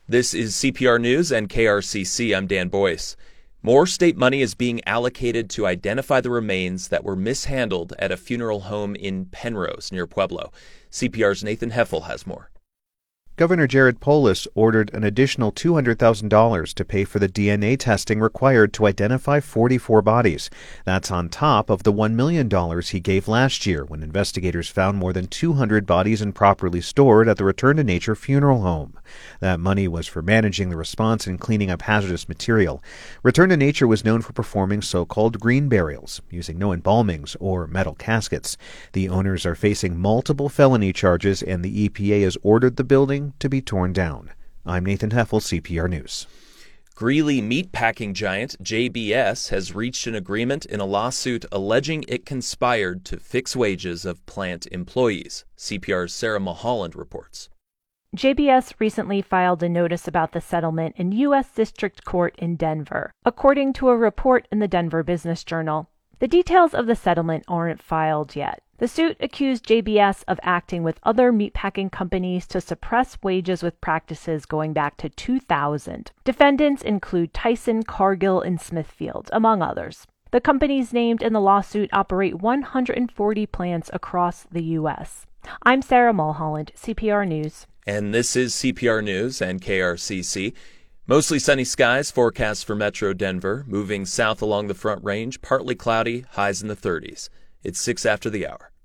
This is CPR News and KRCC. I'm Dan Boyce. More state money is being allocated to identify the remains that were mishandled at a funeral home in Penrose, near Pueblo. CPR's Nathan Heffel has more. Governor Jared Polis ordered an additional $200,000 to pay for the DNA testing required to identify 44 bodies. That's on top of the $1 million he gave last year when investigators found more than 200 bodies improperly stored at the Return to Nature funeral home. That money was for managing the response and cleaning up hazardous material. Return to Nature was known for performing so-called green burials, using no embalmings or metal caskets. The owners are facing multiple felony charges, and the EPA has ordered the building to be torn down. I'm Nathan Heffel, CPR News. Greeley meatpacking giant JBS has reached an agreement in a lawsuit alleging it conspired to fix wages of plant employees. CPR's Sarah Mulholland reports. JBS recently filed a notice about the settlement in U.S. District Court in Denver, according to a report in the Denver Business Journal. The details of the settlement aren't filed yet. The suit accused JBS of acting with other meatpacking companies to suppress wages with practices going back to 2000. Defendants include Tyson, Cargill, and Smithfield, among others. The companies named in the lawsuit operate 140 plants across the U.S. I'm Sarah Mulholland, CPR News. And this is CPR News and KRCC. Mostly sunny skies forecast for Metro Denver, moving south along the Front Range, partly cloudy, highs in the 30s. It's 6 after the hour.